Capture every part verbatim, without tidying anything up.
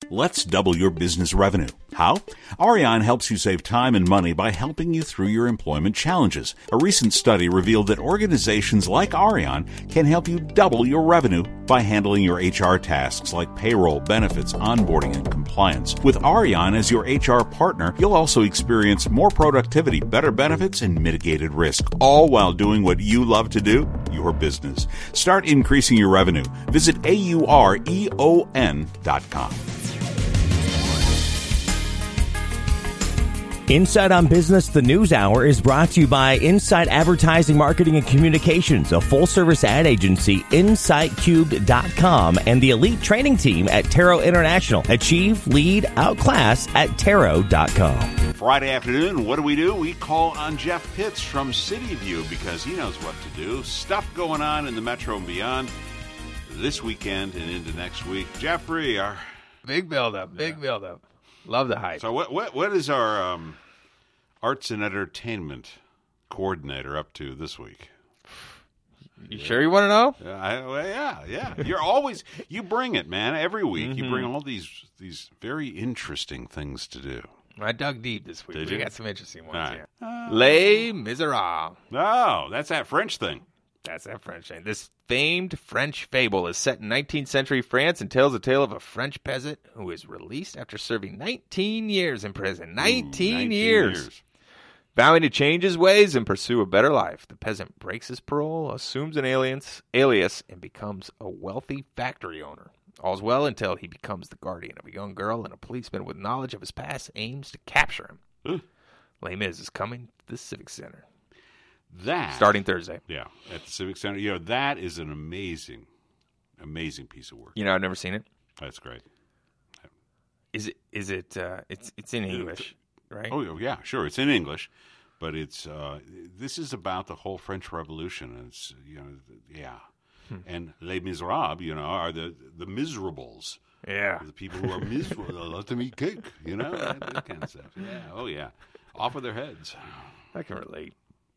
Let's double your business revenue. How? Ariane helps you save time and money by helping you through your employment challenges. A recent study revealed that organizations like Ariane can help you double your revenue by handling your H R tasks like payroll, benefits, onboarding, and compliance. With Ariane as your H R partner, you'll also experience more productivity, better benefits, and mitigated risk, all while doing what you love to do, your business. Start increasing your revenue. Visit A U R E O N dot com. Inside on Business, the News Hour is brought to you by Insight Advertising, Marketing, and Communications, a full-service ad agency, insight cubed dot com, and the elite training team at Tarot International. Achieve, lead, outclass at tarot dot com. Friday afternoon, what do we do? We call on Jeff Pitts from City View because he knows what to do. Stuff going on in the Metro and beyond this weekend and into next week. Jeffrey, our... Big build-up, big yeah. build-up. Love the hype. So what what what is our um, arts and entertainment coordinator up to this week? You yeah. sure you want to know? Yeah, I, well, yeah, yeah. You're always you bring it, man. Every week mm-hmm. you bring all these these very interesting things to do. I dug deep this week. Did we you? got some interesting ones. Right. Yeah. Uh, Les Miserables. Oh, that's that French thing. That's that French thing. This famed French fable is set in nineteenth century France and tells a tale of a French peasant who is released after serving nineteen years in prison. nineteen, Ooh, nineteen years. years. Vowing to change his ways and pursue a better life, the peasant breaks his parole, assumes an alias, alias, and becomes a wealthy factory owner. All's well until he becomes the guardian of a young girl, and a policeman with knowledge of his past aims to capture him. Ooh. Les Mis is coming to the Civic Center. That starting Thursday. Yeah, at the Civic Center. You know, that is an amazing, amazing piece of work. You know, I've never seen it. That's great. Is it? Is it? Uh, it's it's in English, right? Oh yeah, sure. It's in English, but it's uh, this is about the whole French Revolution. And it's you know, yeah, hmm. and Les Miserables, you know, are the the miserables. Yeah, the people who are miserable. They love to eat cake. You know, that, that kind of stuff. Yeah. Oh yeah, off with their heads. I can relate.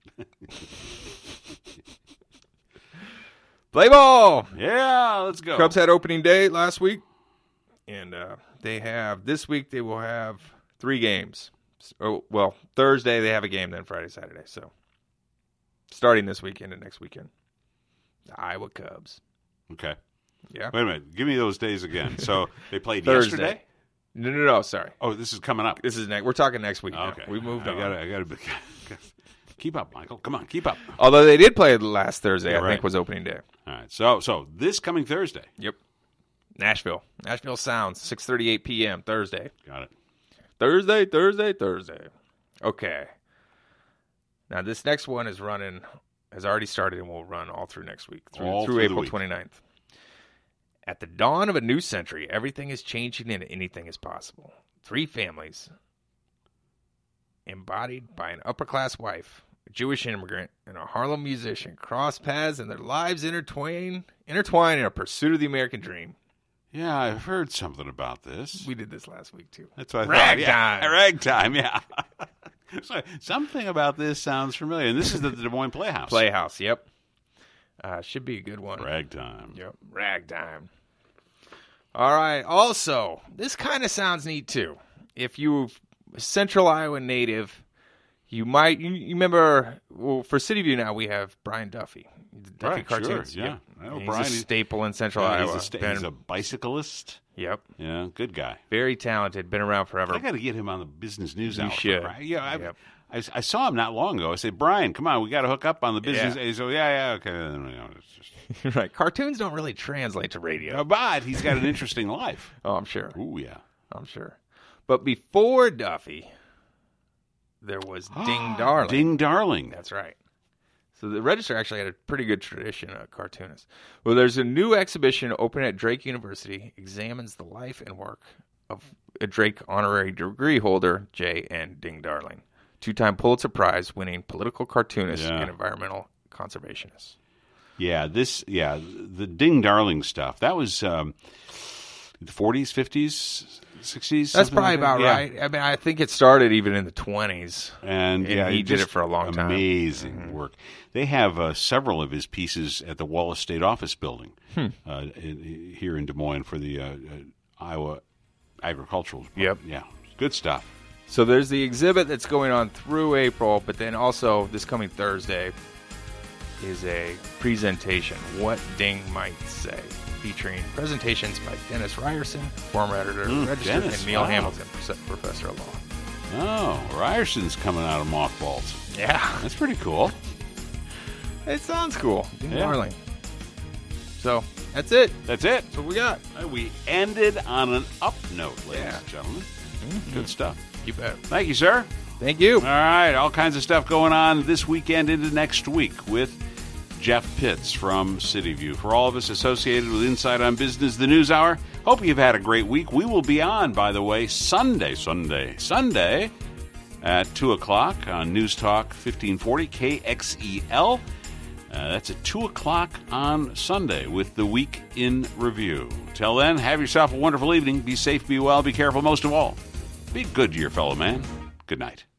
Play ball! Yeah, let's go. Cubs had opening day last week, and uh, they have this week. They will have three games. Oh, well, Thursday they have a game, then Friday, Saturday. So, starting this weekend and next weekend, the Iowa Cubs. Okay. Yeah. Wait a minute. Give me those days again. So they played Thursday. yesterday. No, no, no. Sorry. Oh, this is coming up. This is next. We're talking next week. Okay. Now. We moved I on. Gotta, I got to. Keep up, Michael. Come on, keep up. Although they did play last Thursday, yeah, I right. think was opening day. All right. So, so this coming Thursday. Yep. Nashville. Nashville Sounds, six thirty-eight p.m. Thursday. Got it. Thursday, Thursday, Thursday. Okay. Now, this next one is running, has already started and will run all through next week, through, all through, through April twenty-ninth. At the dawn of a new century, everything is changing and anything is possible. Three families, embodied by an upper-class wife, a Jewish immigrant, and a Harlem musician, cross paths and their lives intertwine, intertwine in a pursuit of the American dream. Yeah, I've heard something about this. We did this last week, too. That's what I Ragtime. thought. Yeah. Ragtime, yeah. So, something about this sounds familiar. And this is the Des Moines Playhouse. Playhouse, yep. Uh, should be a good one. Ragtime. Yep, ragtime. All right, also, this kind of sounds neat, too. If you're a Central Iowa native, you might, you, you remember, well, for City View now, we have Brian Duffy. The Duffy right, cartoons. Sure, yeah. Yep. I know he's Brian, a staple in Central yeah, Iowa. He's a, sta- he's a bicyclist. Yep. Yeah, good guy. Very talented. Been around forever. I got to get him on the business news you hour. should. Right? Yeah, I, yep. I, I saw him not long ago. I said, Brian, come on, we got to hook up on the business. Yeah. He said, yeah, yeah, okay. You know, it's just... right. Cartoons don't really translate to radio. But he's got an interesting life. Oh, I'm sure. Ooh, yeah. I'm sure. But before Duffy, there was Ding Darling. Ding Darling. That's right. So the Register actually had a pretty good tradition of cartoonists. Well, there's a new exhibition open at Drake University, examines the life and work of a Drake honorary degree holder, J N Ding Darling, two-time Pulitzer Prize winning political cartoonist yeah. and environmental conservationist. Yeah, this, yeah, the Ding Darling stuff, that was um, the forties, fifties, sixties? That's probably like about that? right. Yeah. I mean, I think it started even in the twenties. And, and yeah, he did it for a long time. Amazing mm-hmm. work. They have uh, several of his pieces at the Wallace State Office Building hmm. uh, in, here in Des Moines for the uh, uh, Iowa agricultural. Yep. Yeah, good stuff. So there's the exhibit that's going on through April, but then also this coming Thursday is a presentation, What Ding Might Say, featuring presentations by Dennis Ryerson, former editor of Mm, Register, Dennis, and Neil wow. Hamilton, professor of law. Oh, Ryerson's coming out of mothballs. Yeah. That's pretty cool. It sounds cool. Yeah. Darling. So that's it. That's it. That's what we got. We ended on an up note, ladies Yeah. and gentlemen. Mm-hmm. Good stuff. You bet. Thank you, sir. Thank you. All right, all kinds of stuff going on this weekend into next week with Jeff Pitts from CityView. For all of us associated with Inside on Business, the News Hour, hope you've had a great week. We will be on, by the way, Sunday, Sunday, Sunday at two o'clock on News Talk fifteen forty K X E L. Uh, that's at two o'clock on Sunday with the Week in Review. Till then, have yourself a wonderful evening. Be safe, be well, be careful. Most of all, be good to your fellow man. Good night.